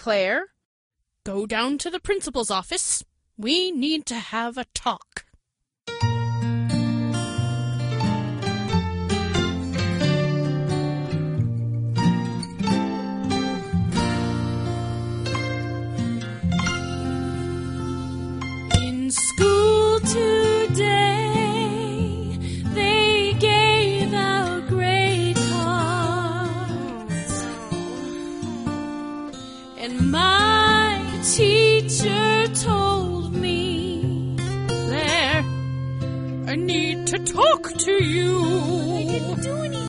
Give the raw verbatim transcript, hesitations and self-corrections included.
Claire, go down to the principal's office. We need to have a talk. In school today, they gave out grade cards, and my teacher told me, Claire, I need to talk to you.